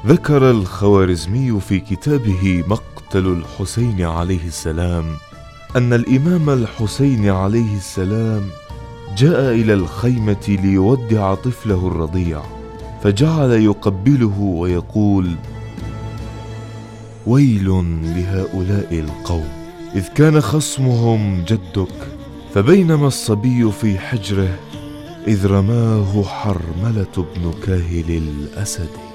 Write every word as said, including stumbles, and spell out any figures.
ذكر الخوارزمي في كتابه مقتل الحسين عليه السلام أن الإمام الحسين عليه السلام جاء إلى الخيمة ليودع طفله الرضيع، فجعل يقبله ويقول: ويل لهؤلاء القوم، إذ كان خصمهم جدك، فبينما الصبي في حجره إذ رماه حرملة بن كاهل الأسد.